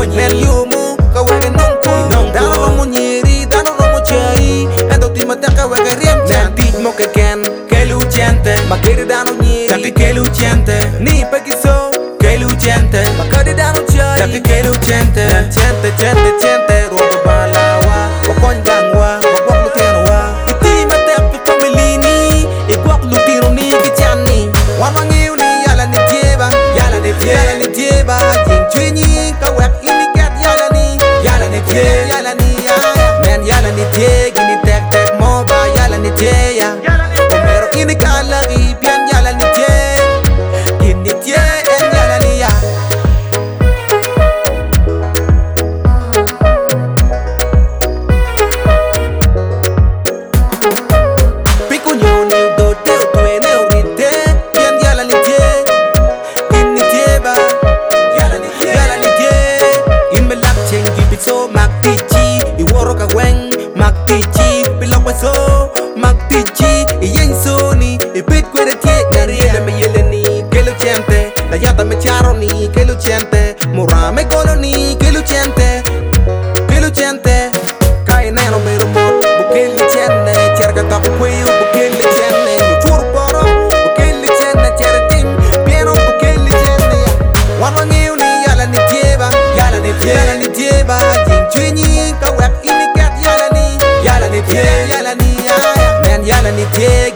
men yumu ka wege nonko dano romo nyeri dano romo chai endo ti mataka wege riem chan tij mo ke ken kelu chente makeri dano nyeri taki kelu chente ni pekiso kelu chente makari dano chai taki kelu chente chente chente chente rodo balawa wakon gangwa wakwak lutenwa iti matek tu family ni ikwak lutiro ni kichani wamangiu ni yala ni tieba yala ni tieba jing chwinyi ka wek ini ket yala ni tie yala ni ya men yala ni tie gini tek tek moba yala ni tie ya omero ini kala gi pian yala ni tie gini tie en yala ni ya piku nyoni do te utwe ne urite pian yala ni tie gini tie ba yala ni tie in me lap cheng gibi so maktichi iworo ka weng maktichi bilok so maktichi yen so ni ipit kwere tie ngari me yele ni kelu chente la yata me charo ni kelu chente murame kono ni kelu chente kai neno mero mo bukeli chenne cherga tak kuyu bukeli chenne fur poro bukeli chenne chertim pieno bukeli chenne wanwangiu ni yala ni tieba jing chwinyi ka wek ini ket yala ni tie men yala ni tie